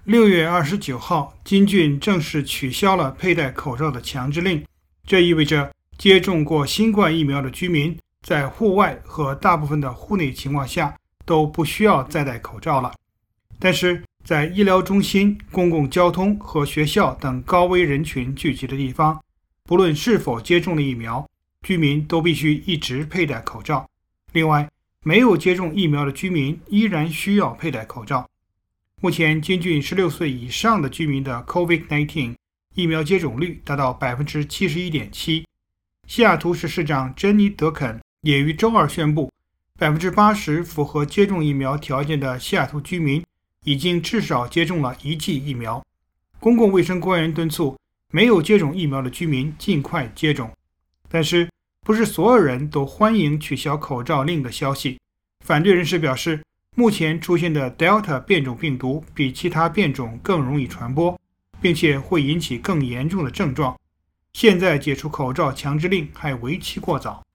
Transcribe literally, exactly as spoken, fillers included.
六月二十九号，金郡正式取消了佩戴口罩的强制令，这意味着接种过新冠疫苗的居民在户外和大部分的户内情况下都不需要再戴口罩了。但是在医疗中心、公共交通和学校等高危人群聚集的地方，不论是否接种了疫苗，居民都必须一直佩戴口罩。另外，没有接种疫苗的居民依然需要佩戴口罩。目前，金郡十六岁以上的居民的 COVID 十九 疫苗接种率达到 百分之七十一点七。 西雅图市市长珍妮·德肯也于周二宣布， 百分之八十 符合接种疫苗条件的西雅图居民已经至少接种了一剂疫苗。公共卫生官员敦促没有接种疫苗的居民尽快接种。但是，不是所有人都欢迎取消口罩令的消息。反对人士表示，目前出现的 Delta 变种病毒比其他变种更容易传播，并且会引起更严重的症状。现在解除口罩强制令还为期过早。